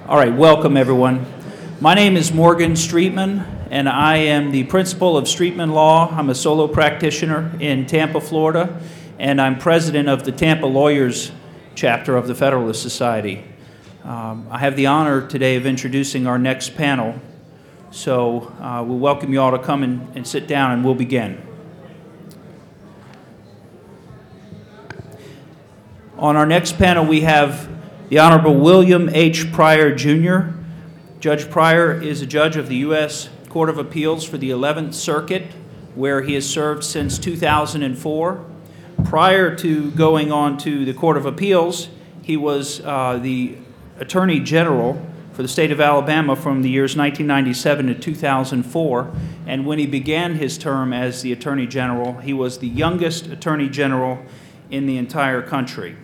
All right, welcome everyone. My name is Morgan Streetman, and I am the principal of Streetman Law. I'm a solo practitioner in Tampa, Florida, and I'm president of the Tampa Lawyers chapter of the Federalist Society. I have the honor today of introducing our next panel, so we'll welcome you all to come and sit down, and we'll begin. On our next panel, we have the Honorable William H. Pryor, Jr. Judge Pryor is a judge of the U.S. Court of Appeals for the 11th Circuit, where he has served since 2004. Prior to going on to the Court of Appeals, he was the Attorney General for the state of Alabama from the years 1997 to 2004. And when he began his term as the Attorney General, he was the youngest Attorney General in the entire country.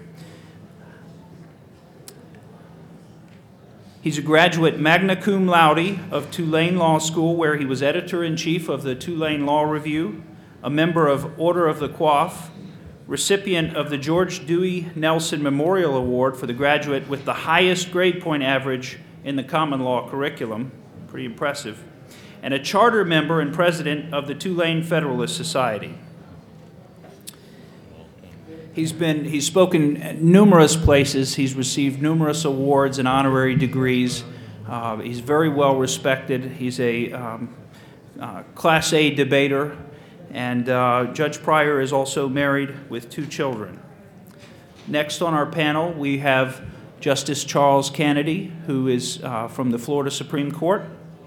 He's a graduate magna cum laude of Tulane Law School, where he was editor-in-chief of the Tulane Law Review, a member of Order of the Coif, recipient of the George Dewey Nelson Memorial Award for the graduate with the highest grade point average in the common law curriculum, pretty impressive, and a charter member and president of the Tulane Federalist Society. He's spoken numerous places. He's received numerous awards and honorary degrees. He's very well respected. He's a Class A debater, and Judge Pryor is also married with 2 children. Next on our panel, we have Justice Charles Canady, who is from the Florida Supreme Court.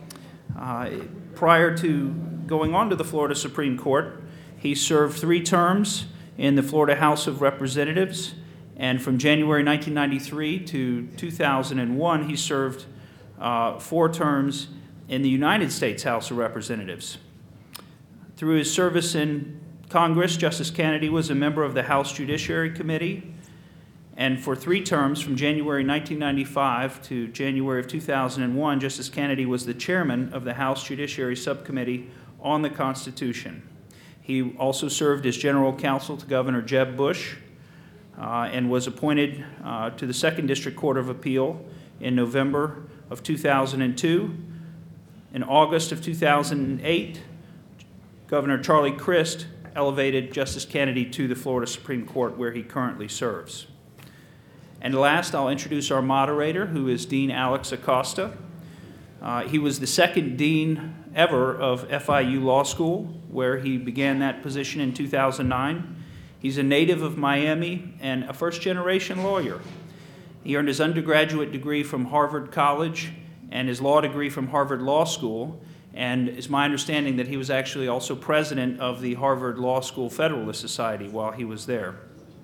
Prior to going on to the Florida Supreme Court, he served 3 terms in the Florida House of Representatives, and from January 1993 to 2001, he served 4 terms in the United States House of Representatives. Through his service in Congress, Justice Canady was a member of the House Judiciary Committee, and for 3 terms, from January 1995 to January of 2001, Justice Canady was the chairman of the House Judiciary Subcommittee on the Constitution. He also served as general counsel to Governor Jeb Bush and was appointed to the 2nd District Court of Appeal in November of 2002. In August of 2008, Governor Charlie Crist elevated Justice Canady to the Florida Supreme Court, where he currently serves. And last, I'll introduce our moderator, who is Dean Alex Acosta. He was the 2nd dean ever of FIU Law School, where he began that position in 2009. He's a native of Miami and a first-generation lawyer. He earned his undergraduate degree from Harvard College and his law degree from Harvard Law School, and it's my understanding that he was actually also president of the Harvard Law School Federalist Society while he was there.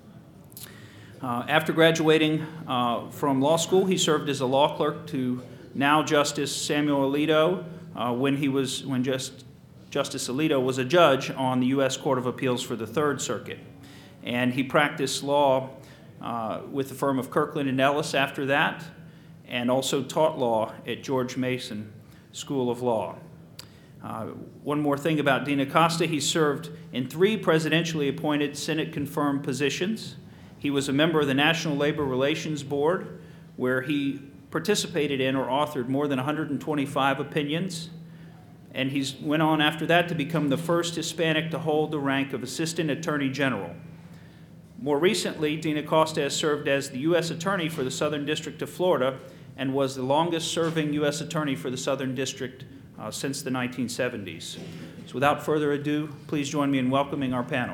After graduating from law school, he served as a law clerk to now Justice Samuel Alito, when Justice Alito was a judge on the U.S. Court of Appeals for the 3rd Circuit. And he practiced law with the firm of Kirkland & Ellis after that, and also taught law at George Mason School of Law. One more thing about Dean Acosta: he served in 3 presidentially appointed Senate-confirmed positions. He was a member of the National Labor Relations Board, where he participated in or authored more than 125 opinions, and he went on after that to become the first Hispanic to hold the rank of Assistant Attorney General. More recently, Dean Acosta has served as the U.S. Attorney for the Southern District of Florida and was the longest-serving U.S. Attorney for the Southern District since the 1970s. So without further ado, please join me in welcoming our panel.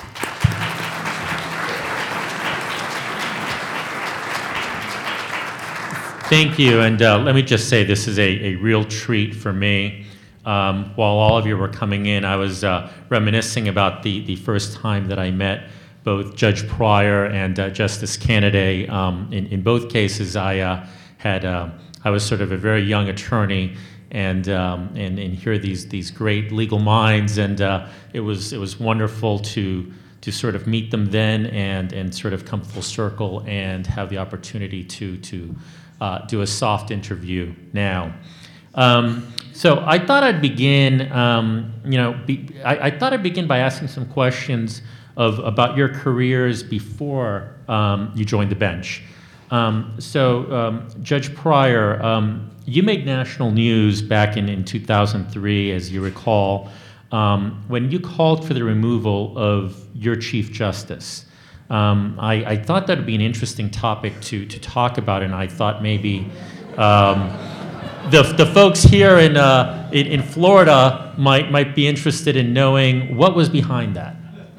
Thank you, and let me just say this is a real treat for me. While all of you were coming in, I was reminiscing about the first time that I met both Judge Pryor and Justice Canady. In both cases, I was sort of a very young attorney, and hear these great legal minds, and it was wonderful to sort of meet them then and sort of come full circle and have the opportunity to do a soft interview now. So I thought I'd begin, I thought I'd begin by asking some questions about your careers before you joined the bench. Judge Pryor, you made national news back in 2003, as you recall, when you called for the removal of your Chief Justice. I thought that would be an interesting topic to talk about, and I thought maybe the folks here in Florida might be interested in knowing what was behind that.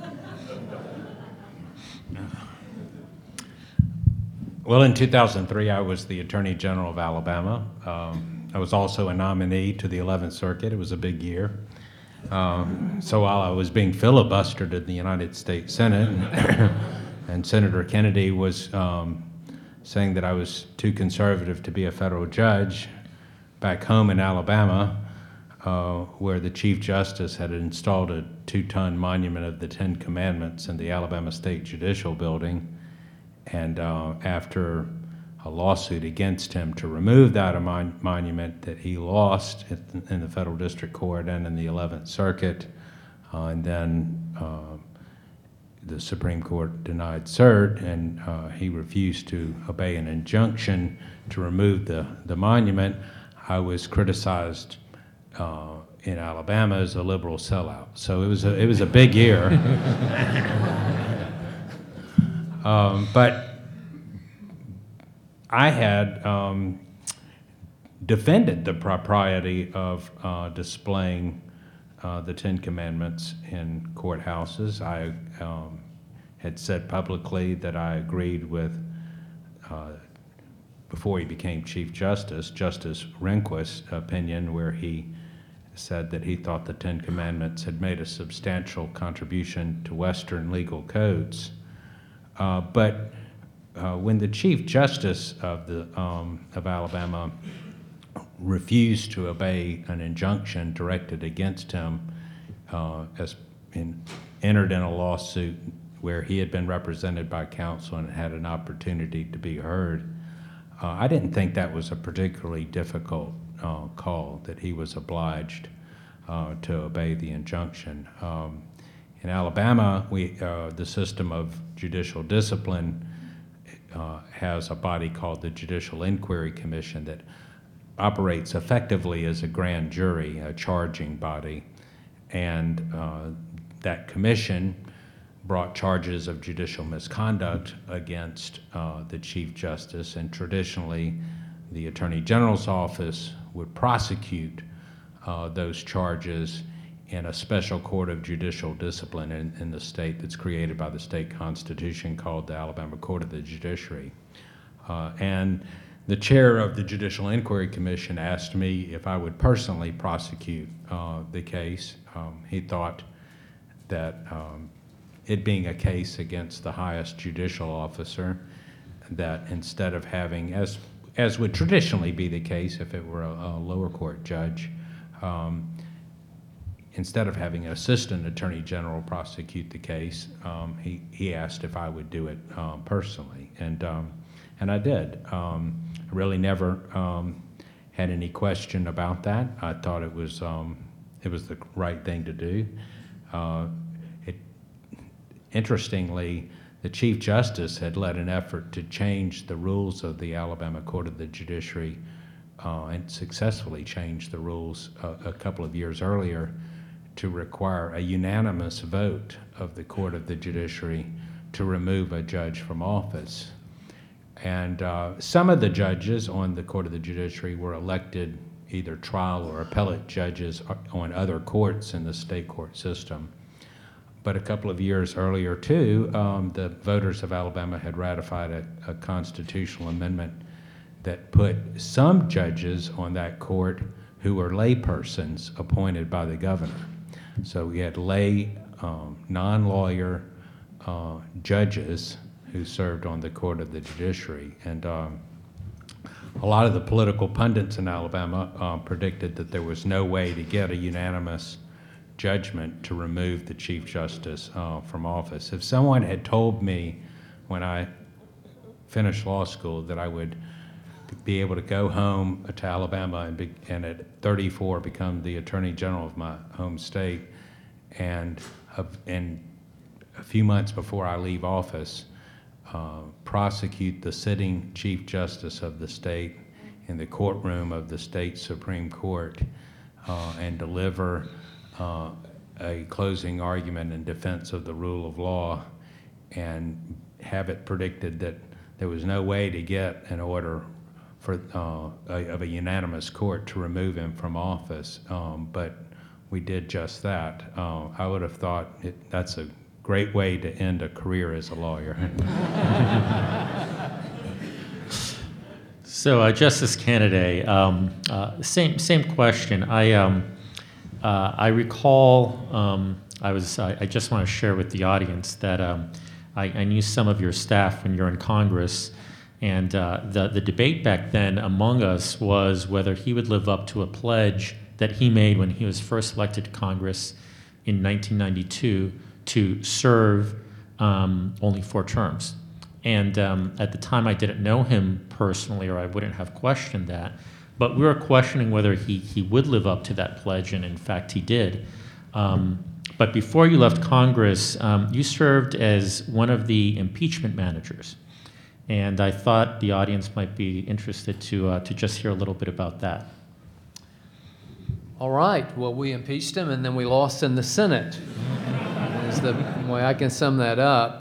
Well, in 2003, I was the Attorney General of Alabama. I was also a nominee to the 11th Circuit. It was a big year. So while I was being filibustered in the United States Senate, and Senator Kennedy was saying that I was too conservative to be a federal judge, back home in Alabama, where the Chief Justice had installed a 2-ton monument of the Ten Commandments in the Alabama State Judicial Building, and after a lawsuit against him to remove that monument that he lost in the federal district court and in the 11th Circuit, and then the Supreme Court denied cert, and he refused to obey an injunction to remove the monument. I was criticized in Alabama as a liberal sellout. So it was a big year. But I had defended the propriety of displaying the Ten Commandments in courthouses. I had said publicly that I agreed with, before he became Chief Justice, Justice Rehnquist's opinion, where he said that he thought the Ten Commandments had made a substantial contribution to Western legal codes. But when the Chief Justice of Alabama refused to obey an injunction directed against him, entered in a lawsuit where he had been represented by counsel and had an opportunity to be heard, I didn't think that was a particularly difficult call, that he was obliged to obey the injunction. In Alabama, the system of judicial discipline has a body called the Judicial Inquiry Commission that operates effectively as a grand jury, a charging body, and that commission brought charges of judicial misconduct against the Chief Justice, and traditionally the Attorney General's office would prosecute those charges in a special court of judicial discipline in the state that's created by the state constitution called the Alabama Court of the Judiciary. And the chair of the Judicial Inquiry Commission asked me if I would personally prosecute the case. He thought that it being a case against the highest judicial officer, that instead of having, as would traditionally be the case if it were a lower court judge, instead of having an assistant attorney general prosecute the case, he asked if I would do it personally, and I did. I really never had any question about that. I thought it was the right thing to do. Interestingly, the Chief Justice had led an effort to change the rules of the Alabama Court of the Judiciary and successfully changed the rules a couple of years earlier to require a unanimous vote of the Court of the Judiciary to remove a judge from office. And some of the judges on the Court of the Judiciary were elected either trial or appellate judges on other courts in the state court system. But a couple of years earlier, too, the voters of Alabama had ratified a constitutional amendment that put some judges on that court who were laypersons appointed by the governor. So we had lay, non-lawyer judges who served on the Court of the Judiciary. And a lot of the political pundits in Alabama predicted that there was no way to get a unanimous judgment to remove the Chief Justice from office. If someone had told me when I finished law school that I would be able to go home to Alabama and at 34 become the Attorney General of my home state, and a few months before I leave office, prosecute the sitting Chief Justice of the state in the courtroom of the state Supreme Court and deliver a closing argument in defense of the rule of law, and have it predicted that there was no way to get an order of a unanimous court to remove him from office, but we did just that. I would have thought that's a great way to end a career as a lawyer. So, Justice Kennedy, same question. I recall, I just want to share with the audience that I knew some of your staff when you're in Congress, and the debate back then among us was whether he would live up to a pledge that he made when he was first elected to Congress in 1992 to serve only 4 terms. And at the time, I didn't know him personally, or I wouldn't have questioned that. But we were questioning whether he would live up to that pledge, and in fact, he did. But before you left Congress, you served as one of the impeachment managers. And I thought the audience might be interested to just hear a little bit about that. All right. Well, we impeached him, and then we lost in the Senate. Is the way I can sum that up.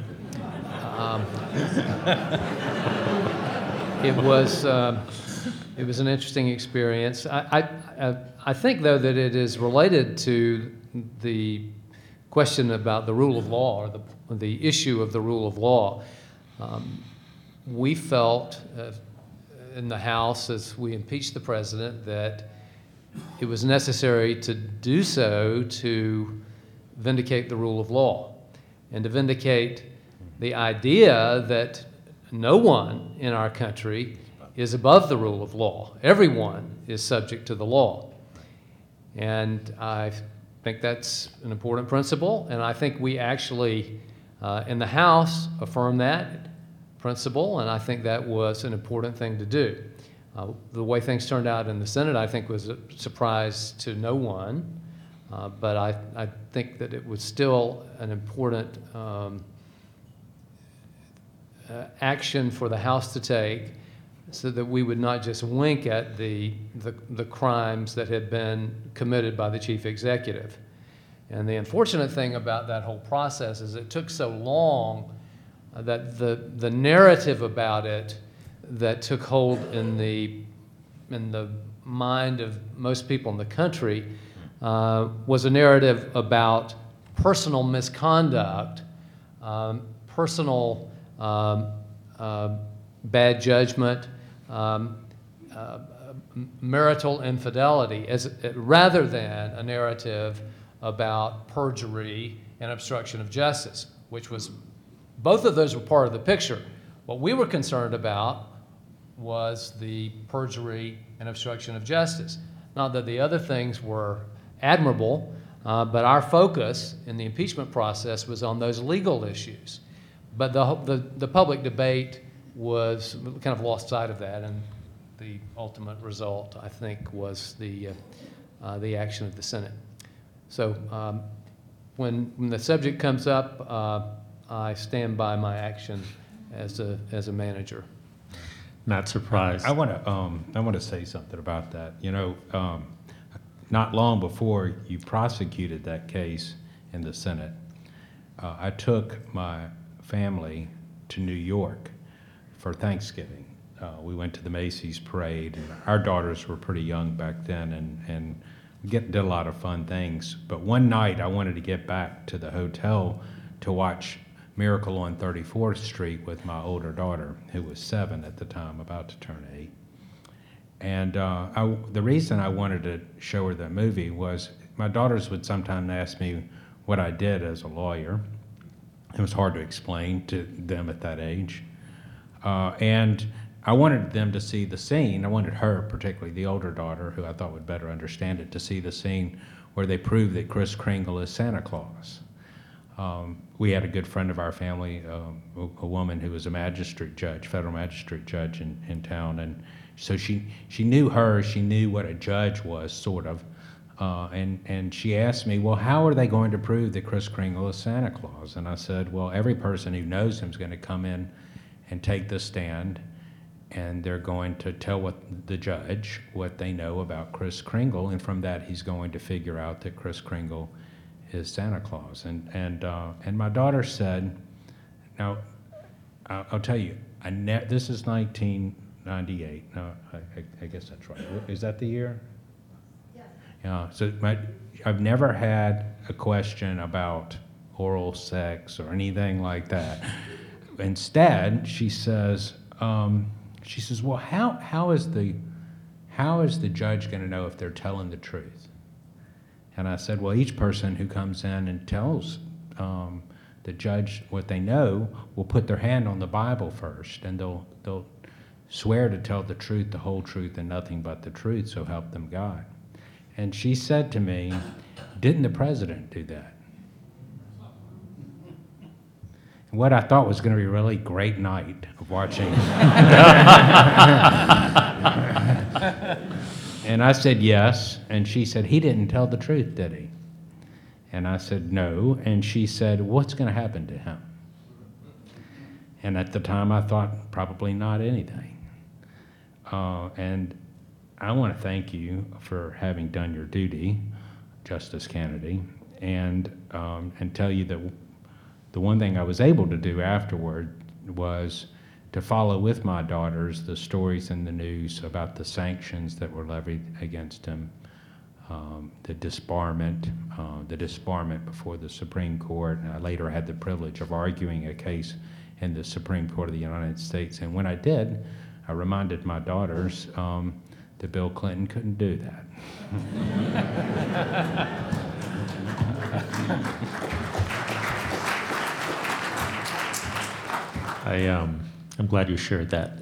It was an interesting experience. I think, though, that it is related to the question about the rule of law, or the issue of the rule of law. We felt in the House, as we impeached the president, that it was necessary to do so to vindicate the rule of law, and to vindicate the idea that no one in our country is above the rule of law. Everyone is subject to the law. And I think that's an important principle, and I think we actually, in the House, affirmed that principle, and I think that was an important thing to do. The way things turned out in the Senate, I think, was a surprise to no one, but I think that it was still an important action for the House to take, so that we would not just wink at the crimes that had been committed by the chief executive. And the unfortunate thing about that whole process is it took so long that the narrative about it that took hold in the mind of most people in the country was a narrative about personal misconduct, personal bad judgment, marital infidelity, rather than a narrative about perjury and obstruction of justice, which was, both of those were part of the picture. What we were concerned about was the perjury and obstruction of justice. Not that the other things were admirable, but our focus in the impeachment process was on those legal issues. But the public debate was kind of lost sight of that, and the ultimate result, I think, was the action of the Senate. So when the subject comes up, I stand by my action as a manager. Not surprised. I want to say something about that. You know, not long before you prosecuted that case in the Senate, I took my family to New York for Thanksgiving. We went to the Macy's parade, and our daughters were pretty young back then, and did a lot of fun things. But one night I wanted to get back to the hotel to watch Miracle on 34th Street with my older daughter, who was 7 at the time, about to turn 8. And the reason I wanted to show her that movie was my daughters would sometimes ask me what I did as a lawyer. It was hard to explain to them at that age. And I wanted them to see the scene. I wanted her, particularly the older daughter, who I thought would better understand it, to see the scene where they prove that Kris Kringle is Santa Claus. We had a good friend of our family, a woman who was a magistrate judge, federal magistrate judge in town, and so she knew her. She knew what a judge was, sort of, And she asked me, well, how are they going to prove that Kris Kringle is Santa Claus? And I said, well, every person who knows him is going to come in and take the stand, and they're going to tell the judge what they know about Kris Kringle, and from that he's going to figure out that Kris Kringle is Santa Claus. And my daughter said, now, I'll tell you, this is 1998. No, I guess that's right. Is that the year? Yeah, so I've never had a question about oral sex or anything like that. Instead, she says, well, how is the judge going to know if they're telling the truth? And I said, well, each person who comes in and tells the judge what they know will put their hand on the Bible first, and they'll swear to tell the truth, the whole truth, and nothing but the truth, so help them God. And she said to me, didn't the president do that? And what I thought was going to be a really great night of watching. And I said, yes. And she said, he didn't tell the truth, did he? And I said, no. And she said, what's going to happen to him? And at the time, I thought, probably not anything. And I want to thank you for having done your duty, Justice Kennedy, and tell you that the one thing I was able to do afterward was to follow with my daughters the stories in the news about the sanctions that were levied against him, the disbarment before the Supreme Court. And I later had the privilege of arguing a case in the Supreme Court of the United States. And when I did, I reminded my daughters that Bill Clinton couldn't do that. I'm glad you shared that.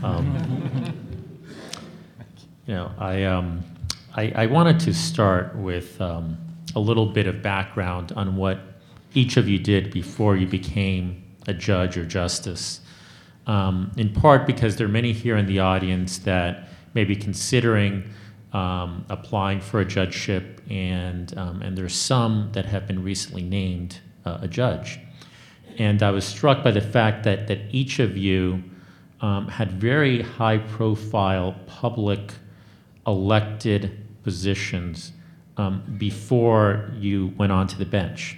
I wanted to start with a little bit of background on what each of you did before you became a judge or justice. In part because there are many here in the audience that may be considering applying for a judgeship, and there's some that have been recently named a judge. And I was struck by the fact that each of you had very high-profile public elected positions before you went onto the bench.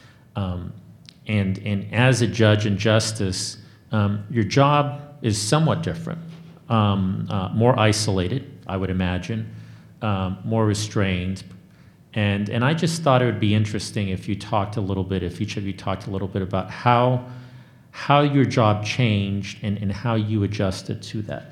And as a judge and justice, your job is somewhat different, more isolated, I would imagine, more restrained. And I just thought it would be interesting if each of you talked a little bit about how your job changed and how you adjusted to that.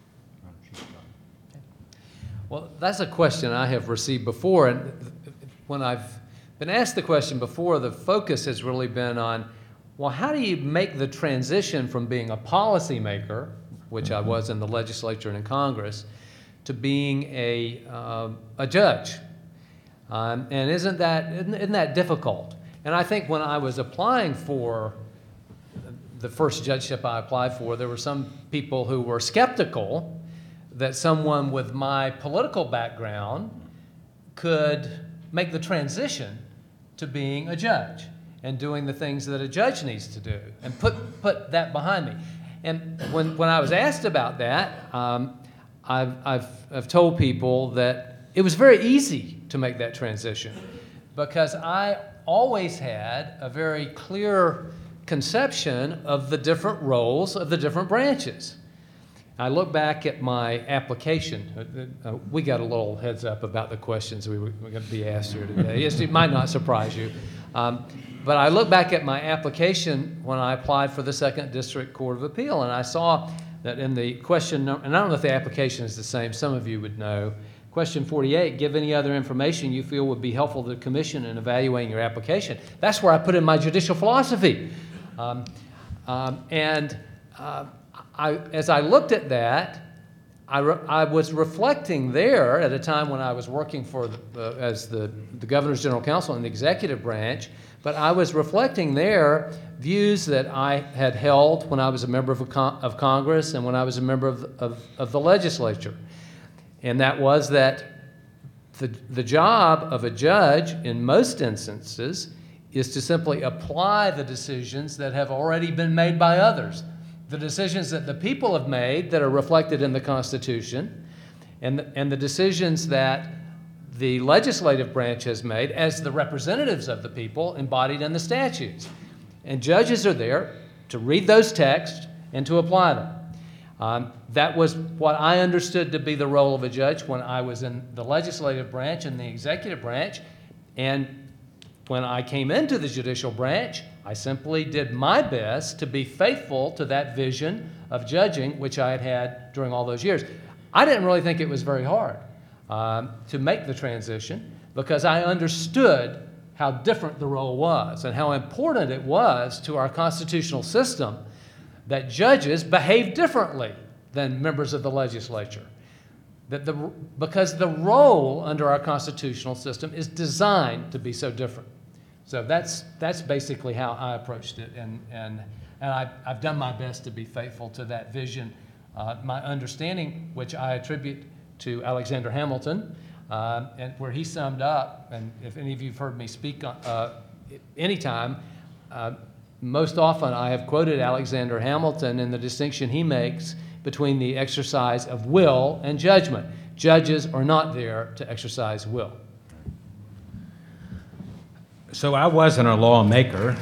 Well, that's a question I have received before, and when I've been asked the question before, the focus has really been on, well, how do you make the transition from being a policymaker, which I was in the legislature and in Congress, to being a judge? And isn't that difficult? And I think when I was applying for the first judgeship I applied for, there were some people who were skeptical that someone with my political background could make the transition to being a judge and doing the things that a judge needs to do, and put that behind me. And when I was asked about that, I've told people that it was very easy to make that transition because I always had a very clear conception of the different roles of the different branches. I look back at my application. We got a little heads up about the questions we're going to be asked here today. Yes, it might not surprise you. But I look back at my application when I applied for the 2nd District Court of Appeal, and I saw that in the question, and I don't know if the application is the same, some of you would know, question 48, give any other information you feel would be helpful to the Commission in evaluating your application. That's where I put in my judicial philosophy. As I looked at that, I was reflecting there at a time when I was working for as the Governor's General Counsel in the executive branch, but I was reflecting there views that I had held when I was a member of Congress and when I was a member of the legislature. And that was that The job of a judge in most instances is to simply apply the decisions that have already been made by others, the decisions that the people have made that are reflected in the Constitution, and the decisions that the legislative branch has made as the representatives of the people embodied in the statutes. And judges are there to read those texts and to apply them. That was what I understood to be the role of a judge when I was in the legislative branch and the executive branch. And when I came into the judicial branch, I simply did my best to be faithful to that vision of judging which I had had during all those years. I didn't really think it was very hard to make the transition, because I understood how different the role was and how important it was to our constitutional system that judges behave differently than members of the legislature. Because the role under our constitutional system is designed to be so different. So that's basically how I approached it, and I've done my best to be faithful to that vision. My understanding, which I attribute to Alexander Hamilton, and where he summed up, and if any of you have heard me speak anytime, most often I have quoted Alexander Hamilton in the distinction he makes between the exercise of will and judgment. Judges are not there to exercise will. So I wasn't a lawmaker.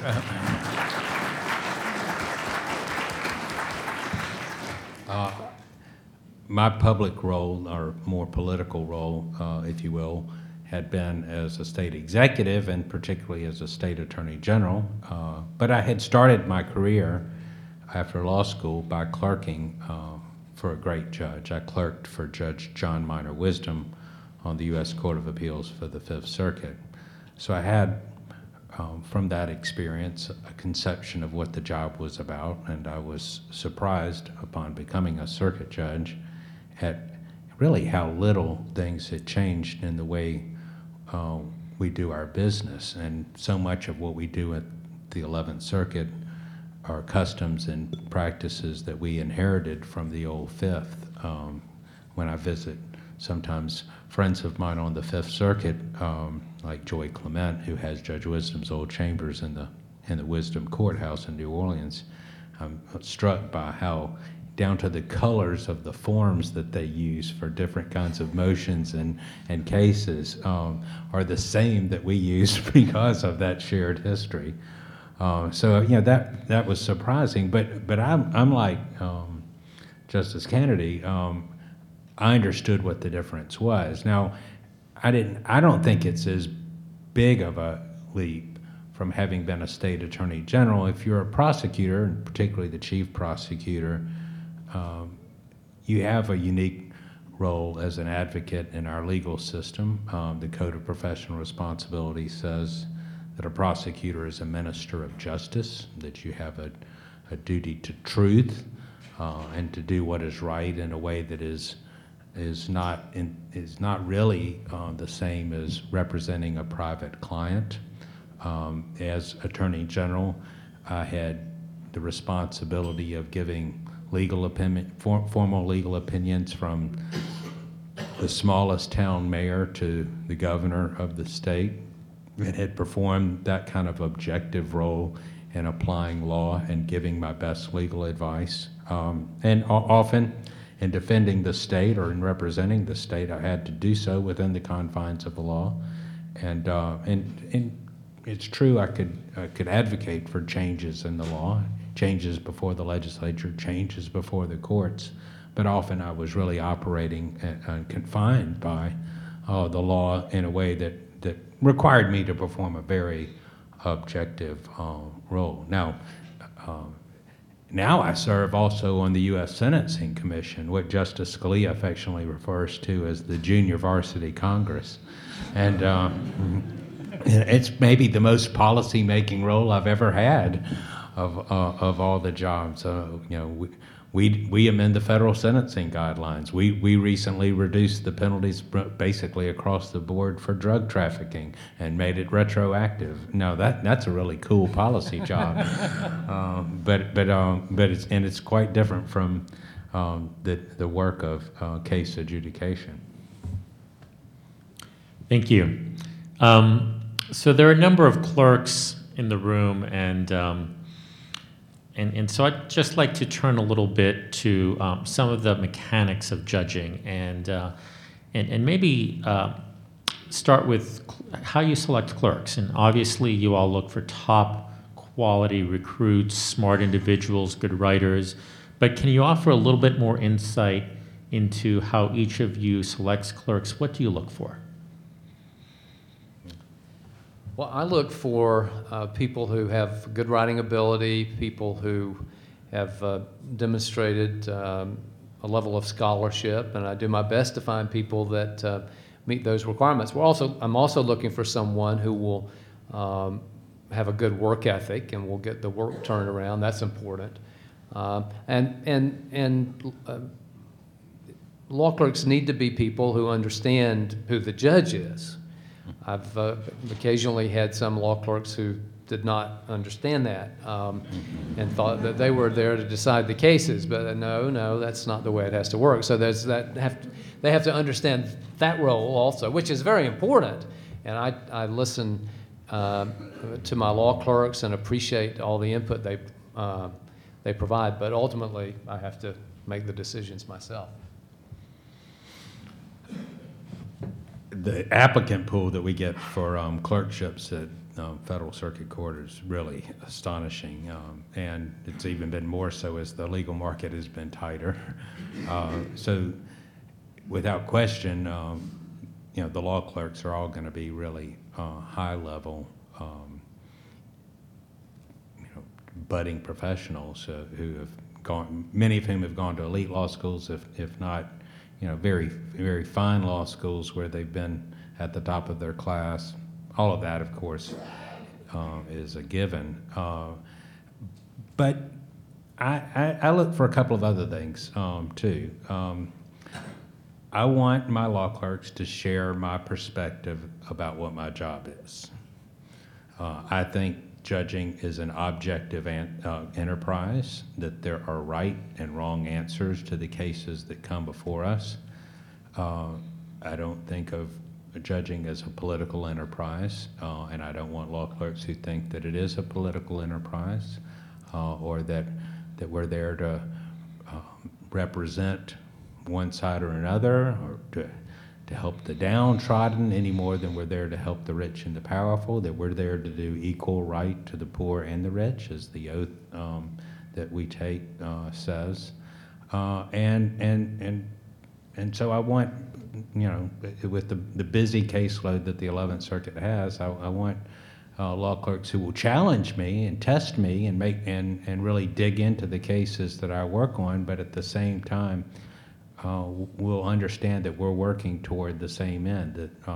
My public role, or more political role, if you will, had been as a state executive and particularly as a state attorney general. But I had started my career after law school by clerking for a great judge. I clerked for Judge John Minor Wisdom on the U.S. Court of Appeals for the Fifth Circuit. So I had, from that experience, a conception of what the job was about, and I was surprised upon becoming a circuit judge at really how little things had changed in the way we do our business. And so much of what we do at the 11th Circuit are customs and practices that we inherited from the old Fifth. When I visit sometimes friends of mine on the Fifth Circuit, like Joy Clement, who has Judge Wisdom's old chambers in the Wisdom Courthouse in New Orleans, I'm struck by how down to the colors of the forms that they use for different kinds of motions and cases are the same that we use because of that shared history. So you know, that was surprising, but I'm like Justice Kennedy. I understood what the difference was. Now, I don't think it's as big of a leap from having been a state attorney general. If you're a prosecutor, and particularly the chief prosecutor, you have a unique role as an advocate in our legal system. The Code of Professional Responsibility says that a prosecutor is a minister of justice, that you have a duty to truth and to do what is right in a way that is not really the same as representing a private client. As Attorney General, I had the responsibility of giving formal legal opinions from the smallest town mayor to the governor of the state, and had performed that kind of objective role in applying law and giving my best legal advice. And often in defending the state or in representing the state, I had to do so within the confines of the law. And it's true, I could advocate for changes in the law, changes before the legislature, changes before the courts, but often I was really operating and confined by the law in a way that required me to perform a very objective role. Now I serve also on the U.S. Sentencing Commission, what Justice Scalia affectionately refers to as the Junior Varsity Congress. And it's maybe the most policy-making role I've ever had of all the jobs. You know, we amend the federal sentencing guidelines. We recently reduced the penalties basically across the board for drug trafficking and made it retroactive. Now that's a really cool policy job, but it's quite different from the work of case adjudication. Thank you. So there are a number of clerks in the room, and so I'd just like to turn a little bit to some of the mechanics of judging, and maybe start with how you select clerks. And obviously, you all look for top quality recruits, smart individuals, good writers. But can you offer a little bit more insight into how each of you selects clerks? What do you look for? Well, I look for people who have good writing ability, people who have demonstrated a level of scholarship, and I do my best to find people that meet those requirements. I'm also looking for someone who will have a good work ethic and will get the work turned around. That's important. Law clerks need to be people who understand who the judge is. I've occasionally had some law clerks who did not understand that and thought that they were there to decide the cases, but no, that's not the way it has to work. So there's that. They have to understand that role also, which is very important. And I listen to my law clerks and appreciate all the input they provide, but ultimately I have to make the decisions myself. The applicant pool that we get for clerkships at Federal Circuit Court is really astonishing, and it's even been more so as the legal market has been tighter. So, without question, the law clerks are all going to be really high level, budding professionals who have gone. Many of whom have gone to elite law schools, if not. Very, very fine law schools where they've been at the top of their class. All of that, of course, is a given. But I look for a couple of other things, too. I want my law clerks to share my perspective about what my job is. I think judging is an objective enterprise, that there are right and wrong answers to the cases that come before us. I don't think of judging as a political enterprise, and I don't want law clerks who think that it is a political enterprise, or that we're there to represent one side or another, or to help the downtrodden any more than we're there to help the rich and the powerful, that we're there to do equal right to the poor and the rich, as the oath that we take says. And so I want, with the busy caseload that the 11th Circuit has, I want law clerks who will challenge me and test me and and really dig into the cases that I work on, but at the same time, we'll understand that we're working toward the same end,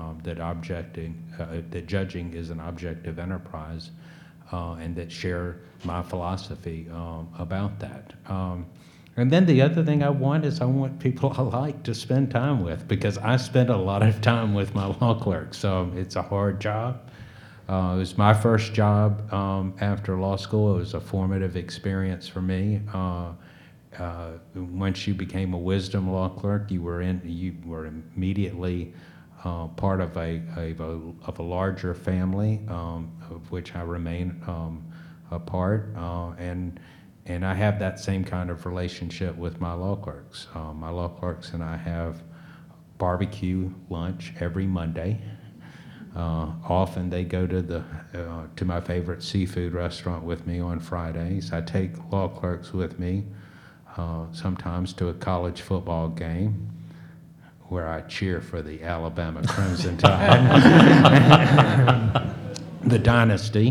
that judging is an objective enterprise, and that share my philosophy about that. And then the other thing I want people I like to spend time with, because I spend a lot of time with my law clerks. So it's a hard job. It was my first job after law school. It was a formative experience for me. Once you became a wisdom law clerk, you were immediately part of a larger family, of which I remain a part, and I have that same kind of relationship with my law clerks. My law clerks and I have barbecue lunch every Monday. Often they go to my favorite seafood restaurant with me on Fridays. I take law clerks with me. Sometimes to a college football game where I cheer for the Alabama Crimson Tide, the dynasty.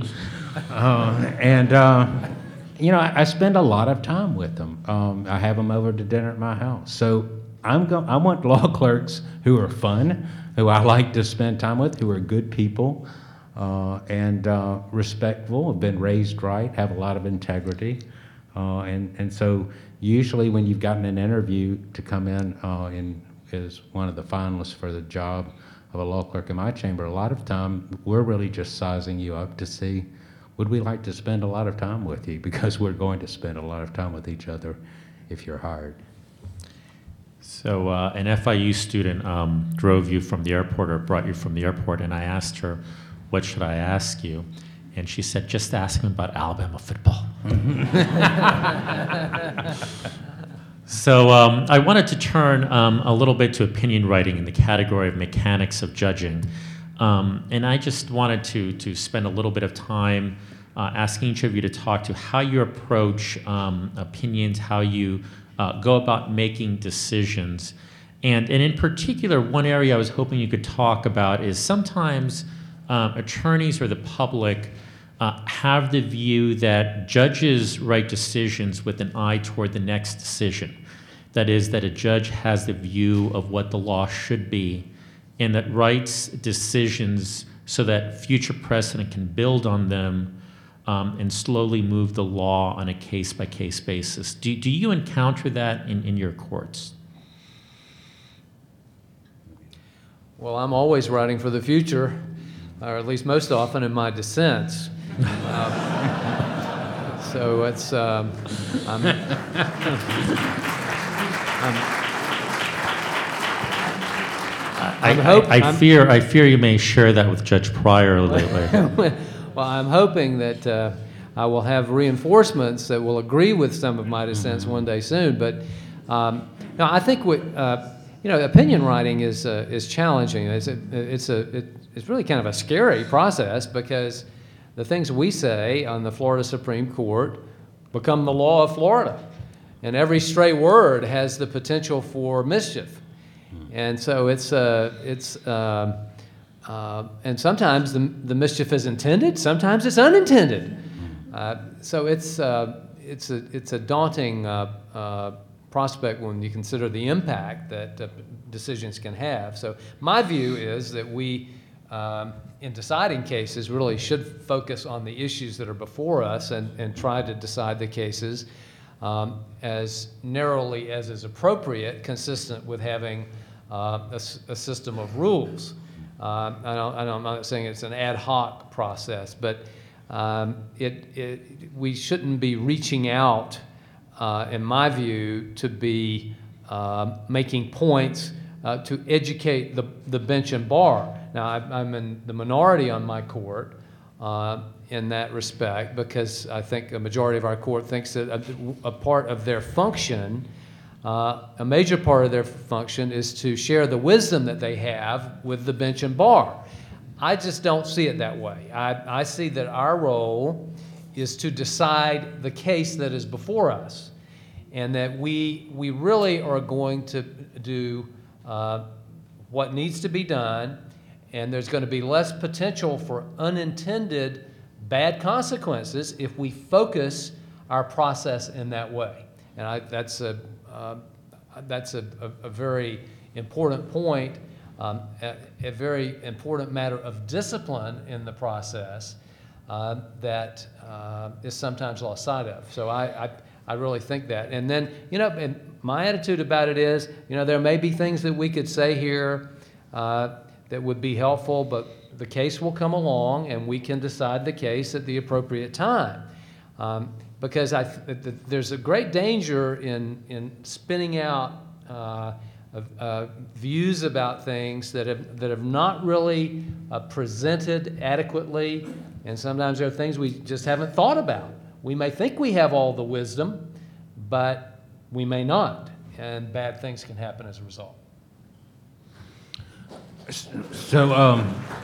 I spend a lot of time with them. I have them over to dinner at my house. So I want law clerks who are fun, who I like to spend time with, who are good people and respectful, have been raised right, have a lot of integrity. And so usually when you've gotten an interview to come in as one of the finalists for the job of a law clerk in my chamber, a lot of time we're really just sizing you up to see, would we like to spend a lot of time with you? Because we're going to spend a lot of time with each other if you're hired. So an FIU student drove you from the airport or brought you from the airport, and I asked her, what should I ask you? And she said, just ask him about Alabama football. So I wanted to turn a little bit to opinion writing in the category of mechanics of judging. And I just wanted to spend a little bit of time asking each of you to talk to how you approach opinions, how you go about making decisions. And in particular, one area I was hoping you could talk about is sometimes attorneys or the public have the view that judges write decisions with an eye toward the next decision. That is, that a judge has the view of what the law should be and that writes decisions so that future precedent can build on them and slowly move the law on a case-by-case basis. Do you encounter that in your courts? Well, I'm always writing for the future, or at least most often in my dissents. So it's I fear you may share that with Judge Pryor lately. Well, I'm hoping that I will have reinforcements that will agree with some of my dissents one day soon. But no, I think what opinion writing is challenging. It's really kind of a scary process because the things we say on the Florida Supreme Court become the law of Florida, and every stray word has the potential for mischief. And so and sometimes the mischief is intended, sometimes it's unintended. So it's a daunting prospect when you consider the impact that decisions can have. So my view is that we, in deciding cases, really should focus on the issues that are before us and try to decide the cases as narrowly as is appropriate, consistent with having a system of rules. I'm not saying it's an ad hoc process, but we shouldn't be reaching out, in my view, to be making points to educate the bench and bar. Now, I'm in the minority on my court in that respect because I think a majority of our court thinks that a part of their function, a major part of their function is to share the wisdom that they have with the bench and bar. I just don't see it that way. I see that our role is to decide the case that is before us, and that we really are going to do what needs to be done, and there's going to be less potential for unintended bad consequences if we focus our process in that way. And that's a very important point, a very important matter of discipline in the process that is sometimes lost sight of. So I really think that. And then, and my attitude about it is, there may be things that we could say here that would be helpful, but the case will come along and we can decide the case at the appropriate time. Because there's a great danger in spinning out views about things that have not really presented adequately, and sometimes there are things we just haven't thought about. We may think we have all the wisdom, but we may not, and bad things can happen as a result. So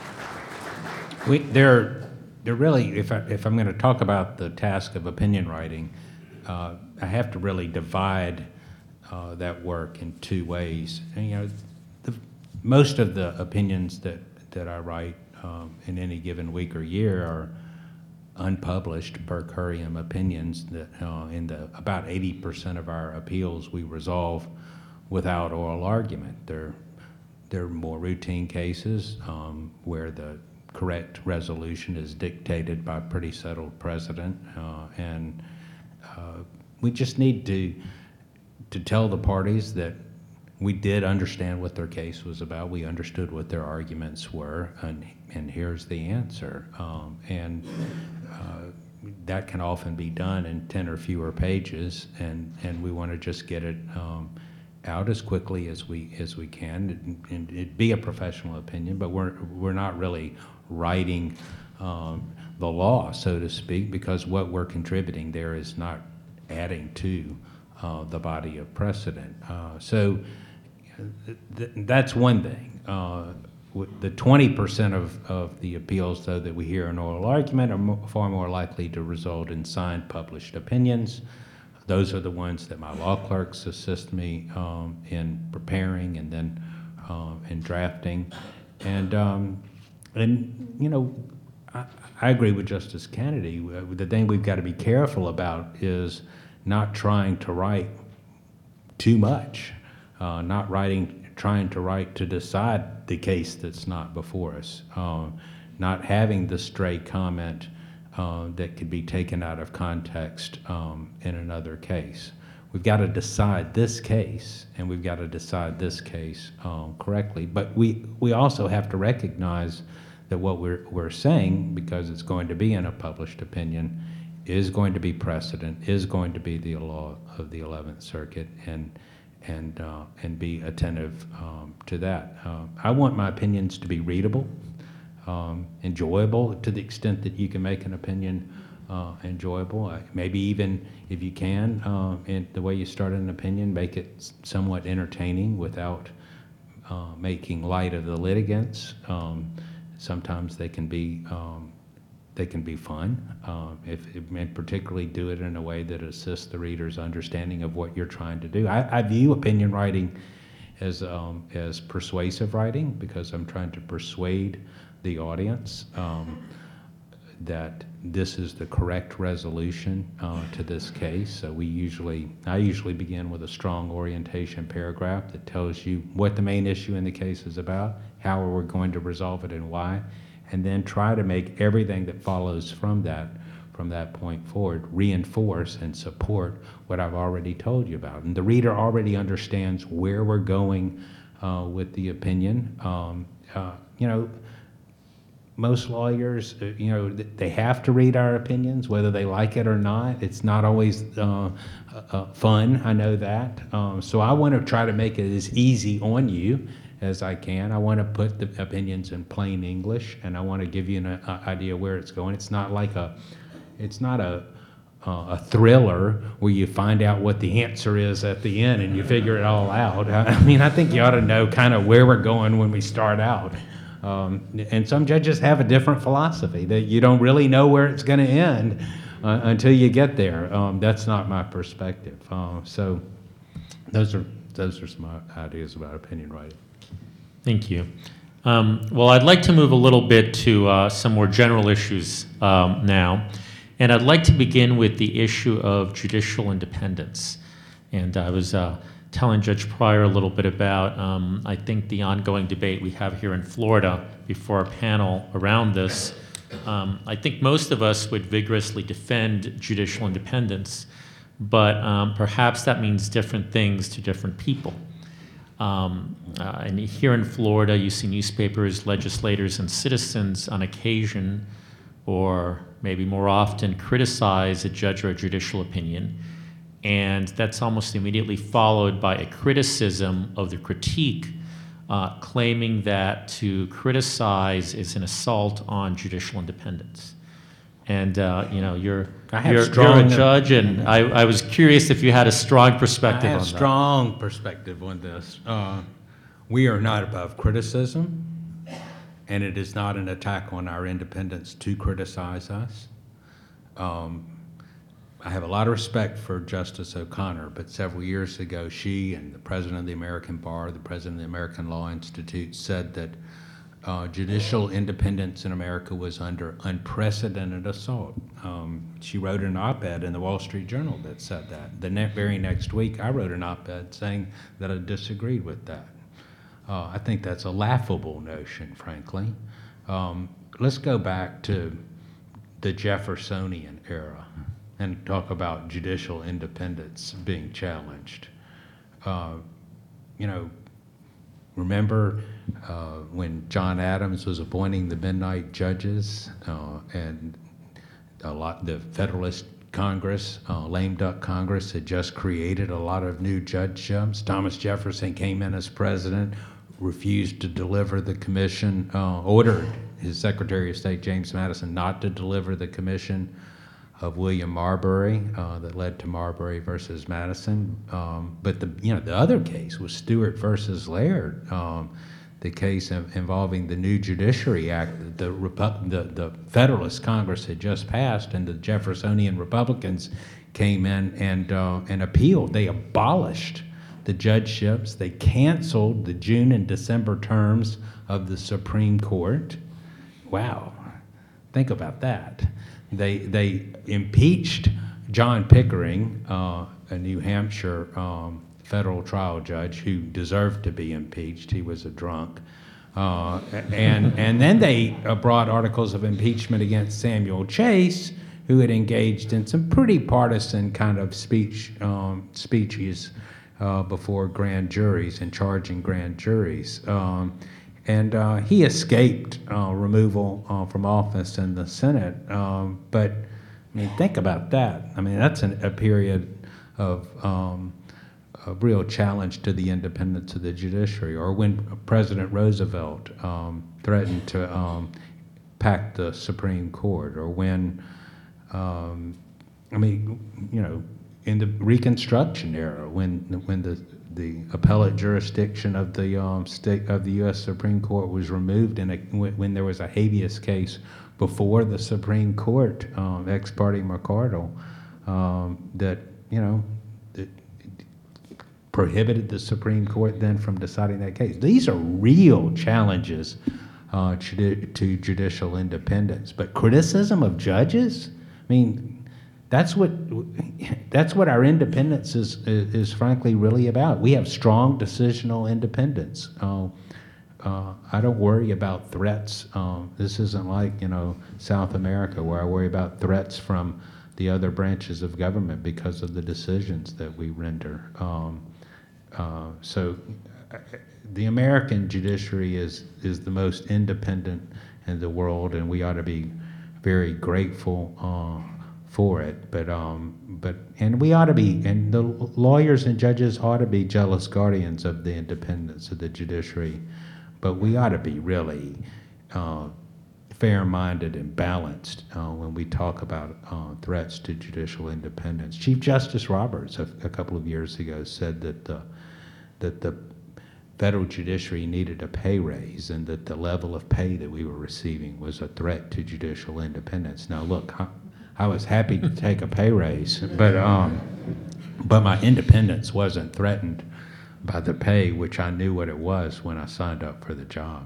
there really, if I'm going to talk about the task of opinion writing, I have to really divide that work in two ways. And, most of the opinions that I write in any given week or year are unpublished per curiam opinions that about 80% of our appeals we resolve without oral argument. They're more routine cases where the correct resolution is dictated by a pretty settled precedent, and we just need to tell the parties that we did understand what their case was about. We understood what their arguments were, and here's the answer. And that can often be done in 10 or fewer pages, and we want to just get it out as quickly as we can, and it be a professional opinion, but we're not really writing the law, so to speak, because what we're contributing there is not adding to the body of precedent. So that's one thing. The 20% of the appeals, though, that we hear in oral argument are far more likely to result in signed published opinions. Those are the ones that my law clerks assist me in preparing and then in drafting. And you know, I agree with Justice Kennedy. The thing we've got to be careful about is not trying to write too much, not trying to write to decide the case that's not before us, not having the stray comment that could be taken out of context in another case. We've got to decide this case, and we've got to decide this case correctly. But we also have to recognize that what we're saying, because it's going to be in a published opinion, is going to be precedent, is going to be the law of the 11th Circuit, and be attentive to that. I want my opinions to be readable, enjoyable to the extent that you can make an opinion enjoyable. Maybe even if you can, in the way you start an opinion, make it somewhat entertaining without making light of the litigants. Sometimes they can be fun, and particularly do it in a way that assists the reader's understanding of what you're trying to do. I view opinion writing as persuasive writing, because I'm trying to persuade the audience that this is the correct resolution to this case. So I usually begin with a strong orientation paragraph that tells you what the main issue in the case is about, how we're going to resolve it, and why, and then try to make everything that follows from that point forward reinforce and support what I've already told you about. And the reader already understands where we're going with the opinion. You know, most lawyers, you know, they have to read our opinions, whether they like it or not. It's not always fun, I know that. So I want to try to make it as easy on you as I can. I want to put the opinions in plain English, and I want to give you an idea where it's going. It's not like it's not a thriller where you find out what the answer is at the end and you figure it all out. I mean, I think you ought to know kind of where we're going when we start out. And some judges have a different philosophy, that you don't really know where it's going to end until you get there. That's not my perspective. So those are some ideas about opinion writing. Thank you. Well, I'd like to move a little bit to some more general issues now. And I'd like to begin with the issue of judicial independence. And I was telling Judge Pryor a little bit about, I think, the ongoing debate we have here in Florida before our panel around this. I think most of us would vigorously defend judicial independence, but perhaps that means different things to different people. And here in Florida, you see newspapers, legislators, and citizens on occasion, or maybe more often, criticize a judge or a judicial opinion. And that's almost immediately followed by a criticism of the critique, claiming that to criticize is an assault on judicial independence. And you know, you're a judge, and I was curious if you had a strong perspective on that. I have a strong perspective on this. We are not above criticism, and it is not an attack on our independence to criticize us. I have a lot of respect for Justice O'Connor, but several years ago, she and the president of the American Bar, the president of the American Law Institute, said that judicial independence in America was under unprecedented assault. She wrote an op-ed in the Wall Street Journal that said that. The very next week, I wrote an op-ed saying that I disagreed with that. I think that's a laughable notion, frankly. Let's go back to the Jeffersonian era and talk about judicial independence being challenged. You know, remember when John Adams was appointing the midnight judges, and the Federalist Congress, lame duck Congress, had just created a lot of new judgeships. Thomas Jefferson came in as president, refused to deliver the commission, ordered his Secretary of State, James Madison, not to deliver the commission of William Marbury that led to Marbury versus Madison. But the other case was Stewart versus Laird, the case involving the new Judiciary Act that the Federalist Congress had just passed, and the Jeffersonian Republicans came in and appealed. They abolished the judgeships. They canceled the June and December terms of the Supreme Court. Wow, think about that. They impeached John Pickering, a New Hampshire federal trial judge who deserved to be impeached. He was a drunk. And then they brought articles of impeachment against Samuel Chase, who had engaged in some pretty partisan kind of speeches before grand juries and charging grand juries. And he escaped removal from office in the Senate. But, I mean, think about that. I mean, that's a period of a real challenge to the independence of the judiciary. Or when President Roosevelt threatened to pack the Supreme Court, or when, in the Reconstruction era, when the appellate jurisdiction of the U.S. Supreme Court was removed, and when there was a habeas case before the Supreme Court, ex parte Mercado, that prohibited the Supreme Court then from deciding that case. These are real challenges to judicial independence. But criticism of judges, I mean, that's what our independence is frankly really about. We have strong decisional independence. I don't worry about threats. This isn't like South America, where I worry about threats from the other branches of government because of the decisions that we render. So the American judiciary is the most independent in the world, and we ought to be very grateful for it. But we ought to be, and the lawyers and judges ought to be jealous guardians of the independence of the judiciary. But we ought to be really fair-minded and balanced when we talk about threats to judicial independence. Chief Justice Roberts a couple of years ago said that the federal judiciary needed a pay raise, and that the level of pay that we were receiving was a threat to judicial independence. Now, look, I was happy to take a pay raise, but my independence wasn't threatened by the pay, which I knew what it was when I signed up for the job.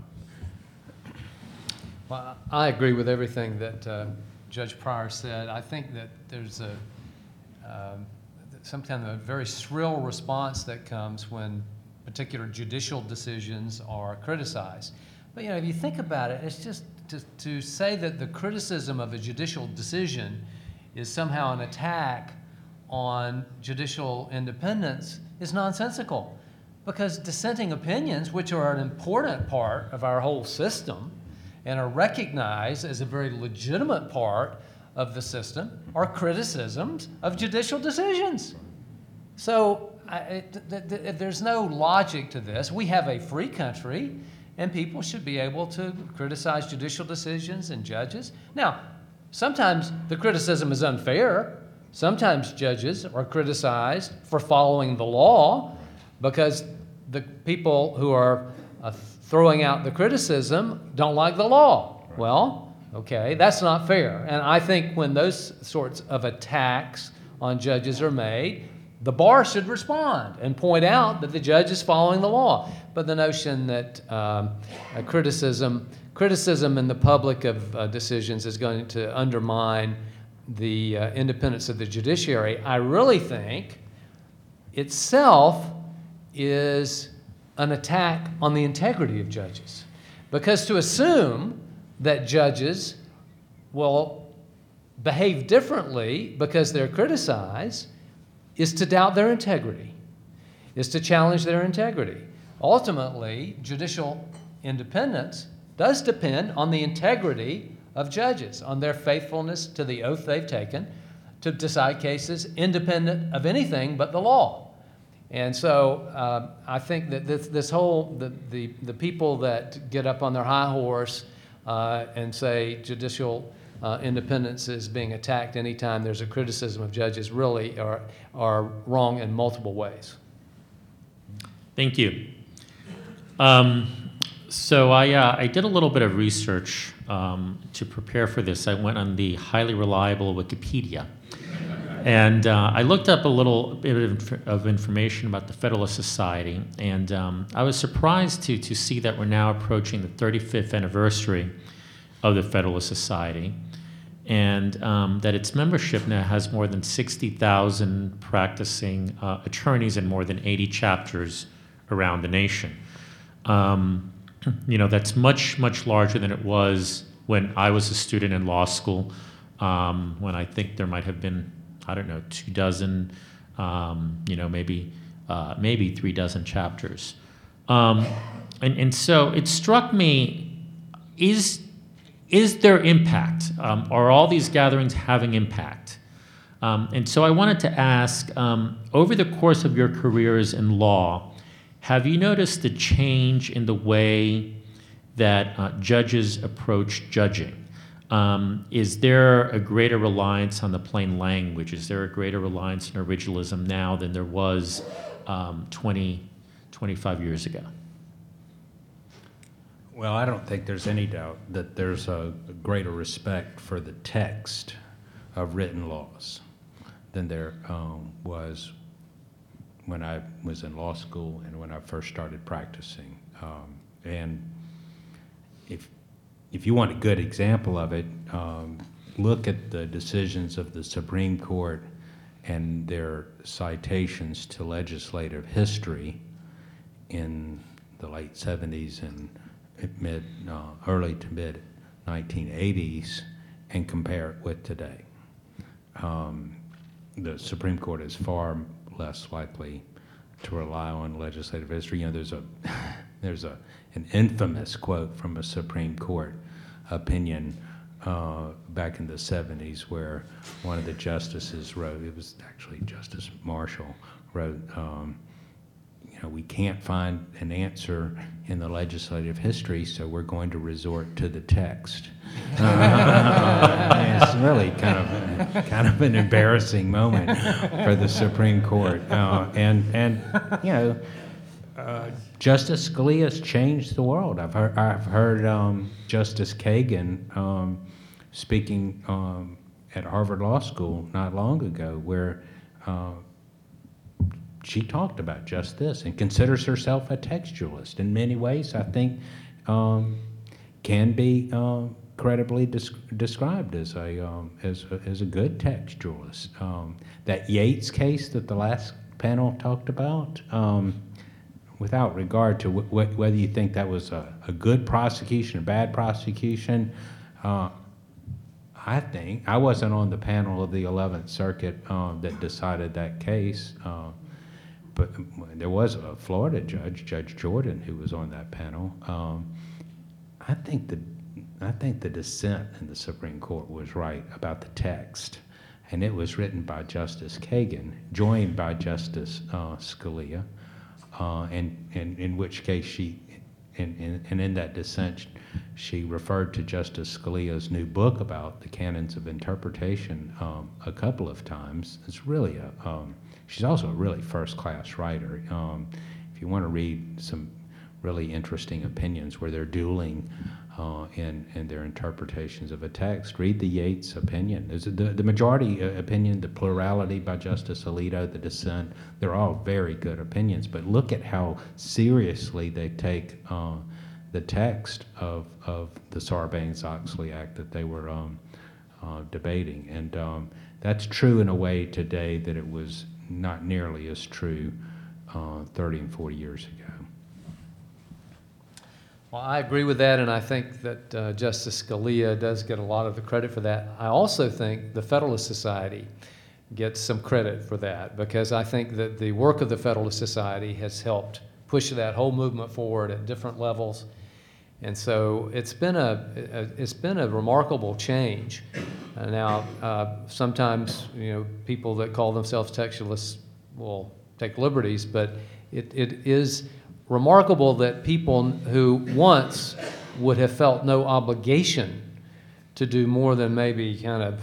Well, I agree with everything that Judge Pryor said. I think that there's sometimes a very shrill response that comes when particular judicial decisions are criticized. But if you think about it, it's just to say that the criticism of a judicial decision is somehow an attack on judicial independence is nonsensical. Because dissenting opinions, which are an important part of our whole system and are recognized as a very legitimate part of the system, are criticisms of judicial decisions. So there's no logic to this. We have a free country, and people should be able to criticize judicial decisions and judges. Now, sometimes the criticism is unfair. Sometimes judges are criticized for following the law because the people who are throwing out the criticism don't like the law. Well, okay, that's not fair. And I think when those sorts of attacks on judges are made, the bar should respond and point out that the judge is following the law. But the notion that criticism in the public of decisions is going to undermine the independence of the judiciary, I really think itself is an attack on the integrity of judges. Because to assume that judges will behave differently because they're criticized is to doubt their integrity, is to challenge their integrity. Ultimately, judicial independence does depend on the integrity of judges, on their faithfulness to the oath they've taken, to decide cases independent of anything but the law. And so I think that this whole, the people that get up on their high horse and say judicial independence is being attacked anytime there's a criticism of judges really are wrong in multiple ways. Thank you. So I did a little bit of research to prepare for this. I went on the highly reliable Wikipedia. And I looked up a little bit of information about the Federalist Society, and I was surprised to see that we're now approaching the 35th anniversary of the Federalist Society, and that its membership now has more than 60,000 practicing attorneys in more than 80 chapters around the nation. That's much, much larger than it was when I was a student in law school, when I think there might have been, 24, maybe 36 chapters. And so it struck me, is there impact? Are all these gatherings having impact? And so I wanted to ask, over the course of your careers in law, have you noticed a change in the way that judges approach judging? Is there a greater reliance on the plain language? Is there a greater reliance on originalism now than there was 20, 25 years ago? Well, I don't think there's any doubt that there's a greater respect for the text of written laws than there was when I was in law school and when I first started practicing. And if you want a good example of it, look at the decisions of the Supreme Court and their citations to legislative history in the late 70s and early to mid 1980s, and compare it with today. The Supreme Court is far less likely to rely on legislative history. There's an infamous quote from a Supreme Court opinion back in the 70s where one of the justices wrote, it was actually Justice Marshall, wrote, we can't find an answer in the legislative history, so we're going to resort to the text. It's really kind of an embarrassing moment for the Supreme Court, Justice Scalia's changed the world. I've heard Justice Kagan speaking at Harvard Law School not long ago, where she talked about just this and considers herself a textualist. In many ways, I think can be credibly described as a good textualist. That Yates case that the last panel talked about, without regard to whether you think that was a good prosecution, a bad prosecution, I think, I wasn't on the panel of the 11th Circuit that decided that case, but there was a Florida judge, Judge Jordan, who was on that panel. I think the dissent in the Supreme Court was right about the text, and it was written by Justice Kagan, joined by Justice Scalia, and in which case she, and in that dissent, she referred to Justice Scalia's new book about the canons of interpretation a couple of times. It's really she's also a really first-class writer. If you want to read some really interesting opinions where they're dueling in their interpretations of a text, read the Yates opinion. The majority opinion, the plurality by Justice Alito, the dissent, they're all very good opinions, but look at how seriously they take the text of the Sarbanes-Oxley Act that they were debating. And that's true in a way today that it was not nearly as true 30 and 40 years ago. Well, I agree with that, and I think that Justice Scalia does get a lot of the credit for that. I also think the Federalist Society gets some credit for that, because I think that the work of the Federalist Society has helped push that whole movement forward at different levels. And so it's been a remarkable change. Now, sometimes people that call themselves textualists will take liberties, but it is remarkable that people who once would have felt no obligation to do more than maybe kind of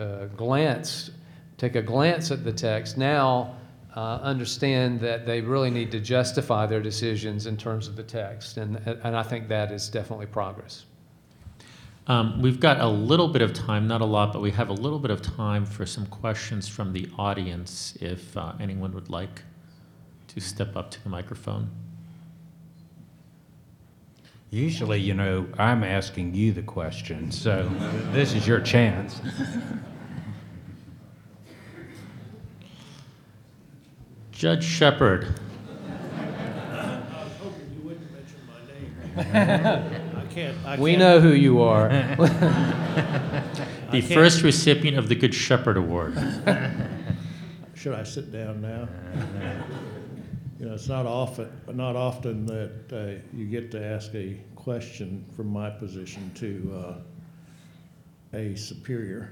take a glance at the text, now understand that they really need to justify their decisions in terms of the text, and I think that is definitely progress. We've got a little bit of time, not a lot, but we have a little bit of time for some questions from the audience, if anyone would like to step up to the microphone. Usually, I'm asking you the question, so this is your chance. Judge Shepard. I was hoping you wouldn't mention my name. I can't. We know who you are. The first recipient of the Good Shepherd Award. Should I sit down now? It's not often that you get to ask a question from my position to a superior.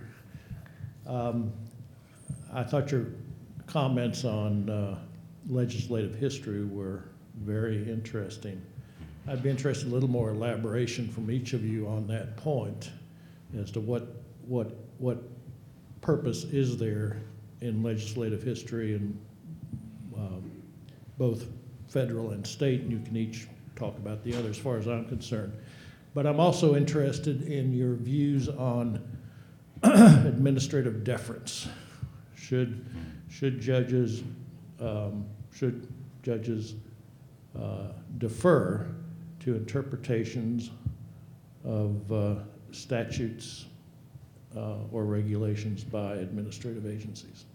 I thought your comments on legislative history were very interesting. I'd be interested in a little more elaboration from each of you on that point as to what purpose is there in legislative history and both federal and state, and you can each talk about the other as far as I'm concerned. But I'm also interested in your views on administrative deference. Should judges defer to interpretations of statutes or regulations by administrative agencies?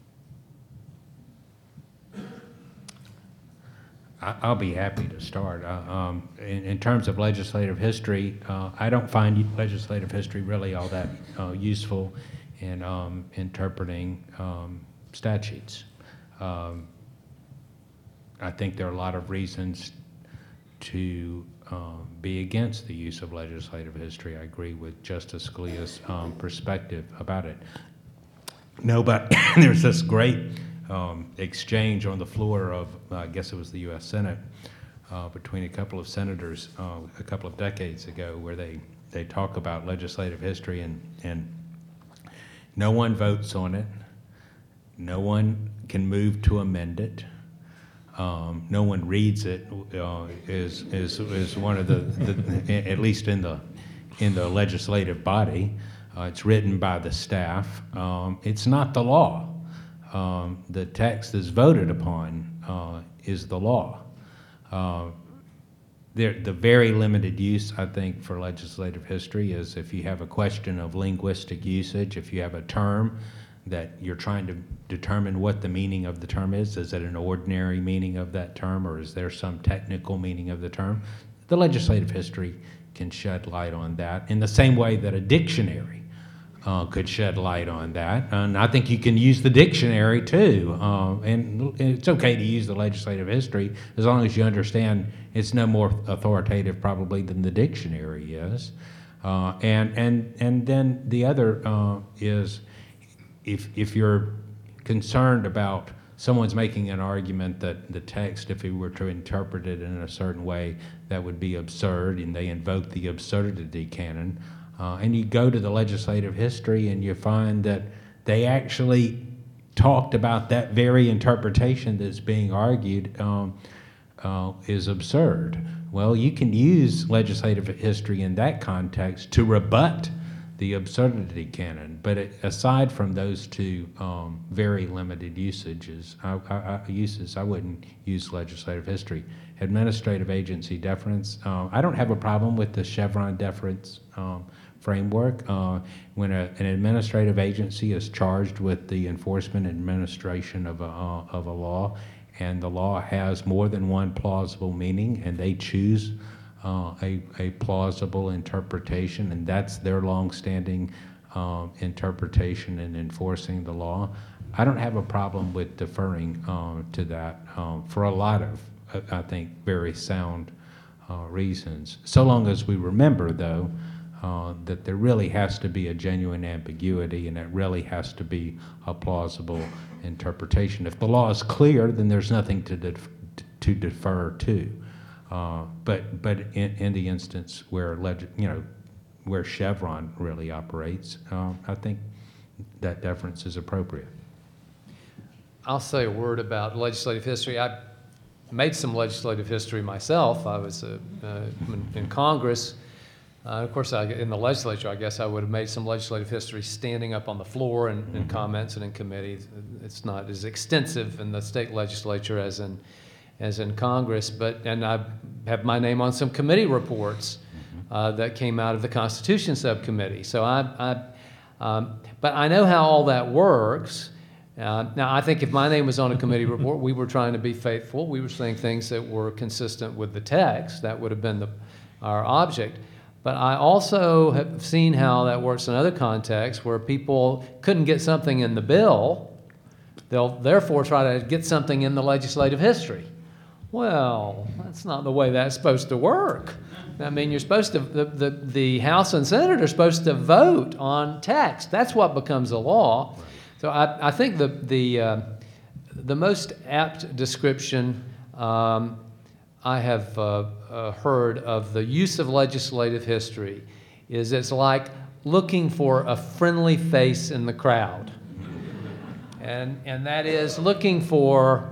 I'll be happy to start. In terms of legislative history, I don't find legislative history really all that useful in interpreting statutes. I think there are a lot of reasons to be against the use of legislative history. I agree with Justice Scalia's perspective about it. No, but there's this great exchange on the floor of, I guess it was the U.S. Senate, between a couple of senators a couple of decades ago, where they talk about legislative history, and no one votes on it. No one can move to amend it. No one reads it. Is one of the at least in the legislative body. It's written by the staff. It's not the law. The text that's voted upon is the law. The very limited use, I think, for legislative history is if you have a question of linguistic usage, if you have a term that you're trying to determine what the meaning of the term is it an ordinary meaning of that term, or is there some technical meaning of the term? The legislative history can shed light on that in the same way that a dictionary could shed light on that. And I think you can use the dictionary too. And it's okay to use the legislative history as long as you understand it's no more authoritative probably than the dictionary is. And then the other is if you're concerned about someone's making an argument that the text, if we were to interpret it in a certain way, that would be absurd, and they invoke the absurdity canon, and you go to the legislative history and you find that they actually talked about that very interpretation that's being argued is absurd. Well, you can use legislative history in that context to rebut the absurdity canon, but aside from those two very limited uses, I wouldn't use legislative history. Administrative agency deference, I don't have a problem with the Chevron deference framework. When an administrative agency is charged with the enforcement and administration of a law, and the law has more than one plausible meaning, and they choose a plausible interpretation, and that's their longstanding interpretation and enforcing the law, I don't have a problem with deferring to that for a lot of, I think, very sound reasons. So long as we remember, though, that there really has to be a genuine ambiguity, and it really has to be a plausible interpretation. If the law is clear, then there's nothing to defer to. But in the instance where where Chevron really operates, I think that deference is appropriate. I'll say a word about legislative history. I made some legislative history myself. I was in Congress. Of course, in the legislature, I guess I would have made some legislative history standing up on the floor and in comments and in committees. It's not as extensive in the state legislature as in Congress, and I have my name on some committee reports that came out of the Constitution Subcommittee. So but I know how all that works. Now, I think if my name was on a committee report, we were trying to be faithful. We were saying things that were consistent with the text. That would have been our object. But I also have seen how that works in other contexts where people couldn't get something in the bill. They'll therefore try to get something in the legislative history. Well, that's not the way that's supposed to work. I mean, you're supposed to, the House and Senate are supposed to vote on text. That's what becomes a law. So I think the most apt description I have heard of the use of legislative history is it's like looking for a friendly face in the crowd. And that is looking for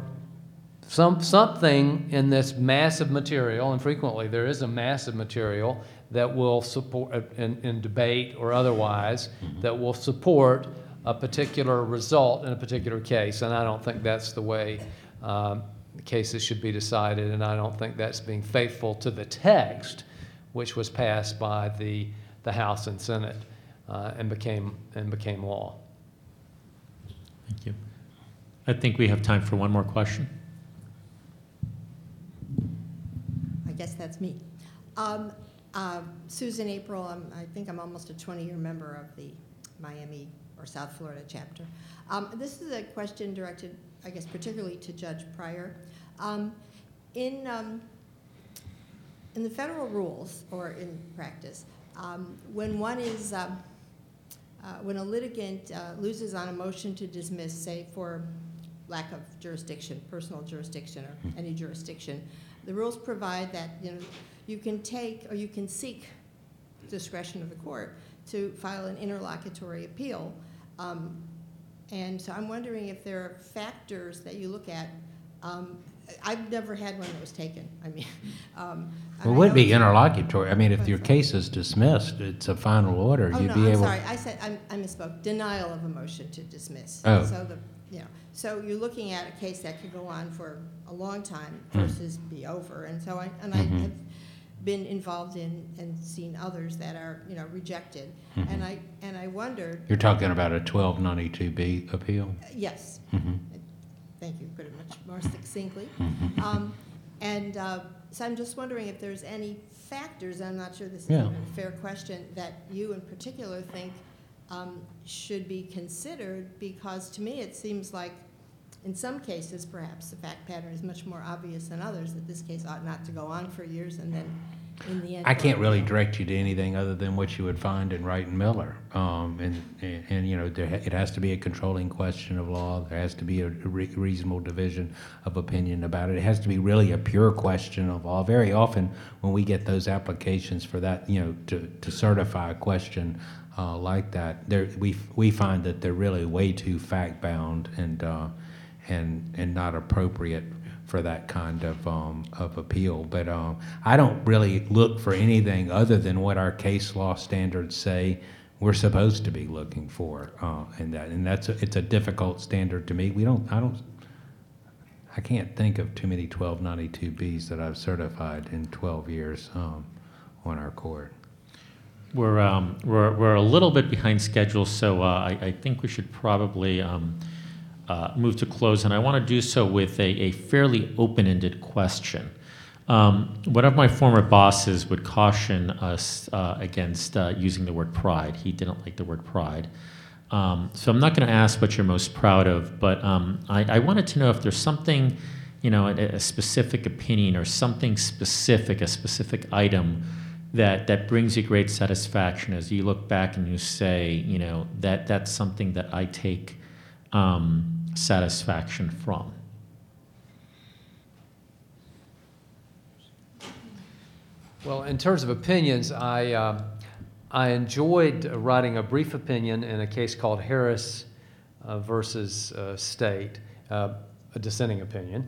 something in this massive material, and frequently there is a massive material that will support, in debate or otherwise, that will support a particular result in a particular case. And I don't think that's the way cases should be decided, and I don't think that's being faithful to the text, which was passed by the House and Senate and became law. Thank you. I think we have time for one more question. I guess that's me. Susan April, I think I'm almost a 20-year member of the Miami or South Florida chapter. This is a question directed, I guess, particularly to Judge Pryor. In the federal rules, or in practice, when one is, when a litigant loses on a motion to dismiss, say for lack of jurisdiction, personal jurisdiction, or any jurisdiction, the rules provide that you can take or you can seek discretion of the court to file an interlocutory appeal. And so I'm wondering if there are factors that you look at. I've never had one that was taken. I mean, It would be interlocutory. I mean, if your case is dismissed, it's a final order. Oh, You'd no, be I'm able. sorry. I said I misspoke. Denial of a motion to dismiss. Oh. So so you're looking at a case that could go on for a long time versus be over. And so I have been involved in and seen others that are rejected. And I wondered. You're talking about a 1292B appeal? Yes. Thank you. Put it much more succinctly. So I'm just wondering if there's any factors. I'm not sure this is even a fair question that you in particular think should be considered, because to me it seems like in some cases perhaps the fact pattern is much more obvious than others, that this case ought not to go on for years and then in the end. I can't really direct you to anything other than what you would find in Wright and Miller. It has to be a controlling question of law. There has to be a reasonable division of opinion about it. It has to be really a pure question of law. Very often when we get those applications for that, to certify a question like that, we find that they're really way too fact-bound and not appropriate for that kind of appeal. But I don't really look for anything other than what our case law standards say we're supposed to be looking for, and it's a difficult standard to meet. I can't think of too many 1292Bs that I've certified in 12 years on our court. We're a little bit behind schedule, so I think we should probably move to close, and I want to do so with a fairly open-ended question. One of my former bosses would caution us against using the word pride. He didn't like the word pride. So I'm not going to ask what you're most proud of, but I wanted to know if there's something a specific opinion or something specific, a specific item that brings you great satisfaction as you look back and you say, that's something that I take satisfaction from? Well, in terms of opinions, I enjoyed writing a brief opinion in a case called Harris versus State, a dissenting opinion.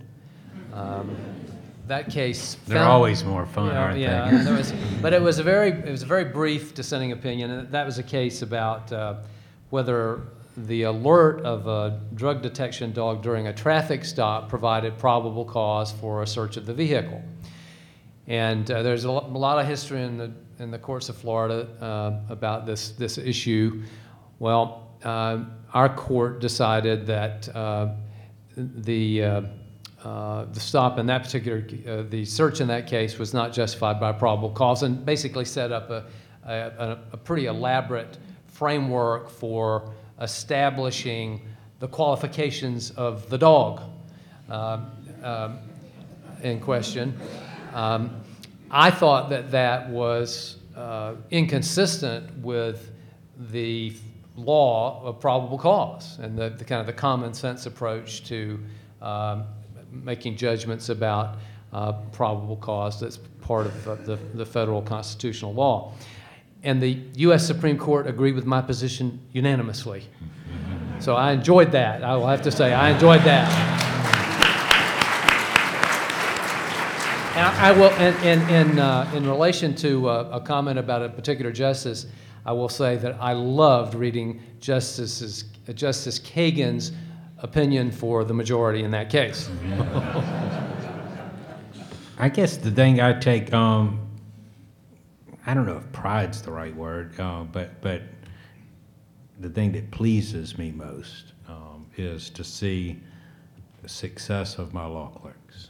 That case. They're always more fun, aren't they? But it was a very brief dissenting opinion, and that was a case about whether the alert of a drug detection dog during a traffic stop provided probable cause for a search of the vehicle. And there's a lot of history in the courts of Florida about this issue. Well, our court decided that the stop in that particular, the search in that case was not justified by probable cause, and basically set up a pretty elaborate framework for establishing the qualifications of the dog in question. I thought that was inconsistent with the law of probable cause and the kind of the common sense approach to making judgments about probable cause that's part of the federal constitutional law. And the U.S. Supreme Court agreed with my position unanimously. So I enjoyed that. I will have to say, I enjoyed that. And I will, in relation to a comment about a particular justice, I will say that I loved reading Justice Kagan's opinion for the majority in that case. I guess the thing I take, I don't know if pride's the right word, but the thing that pleases me most is to see the success of my law clerks.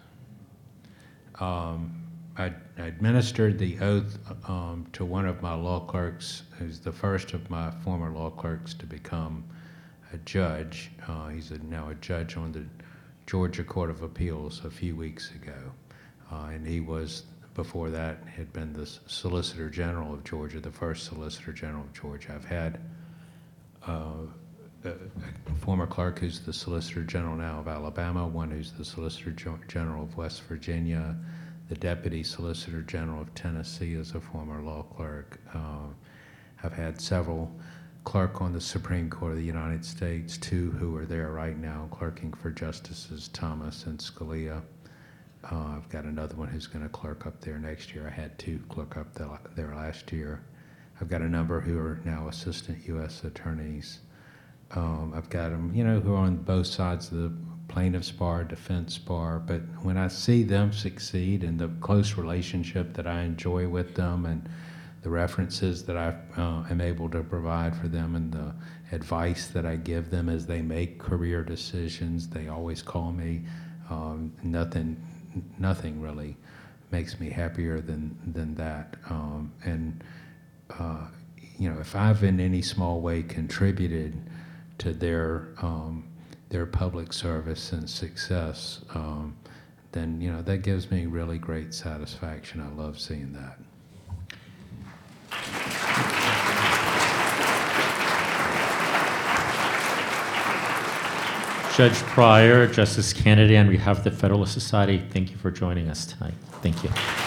I administered the oath to one of my law clerks, who's the first of my former law clerks to become a judge. He's now a judge on the Georgia Court of Appeals a few weeks ago. And he was, before that, had been the Solicitor General of Georgia, the first Solicitor General of Georgia. I've had a former clerk who's the Solicitor General now of Alabama, one who's the Solicitor General of West Virginia, the Deputy Solicitor General of Tennessee is a former law clerk. I've had several clerk on the Supreme Court of the United States, two who are there right now clerking for Justices Thomas and Scalia. I've got another one who's going to clerk up there next year. I had two clerk up there last year. I've got a number who are now assistant U.S. attorneys. I've got them, who are on both sides of the plaintiff's bar, defense bar, but when I see them succeed and the close relationship that I enjoy with them and the references that I am able to provide for them and the advice that I give them as they make career decisions, they always call me. Nothing really makes me happier than that. If I've in any small way contributed to their public service and success, then that gives me really great satisfaction. I love seeing that. Judge Pryor, Justice Kennedy, on behalf of the Federalist Society, thank you for joining us tonight. Thank you.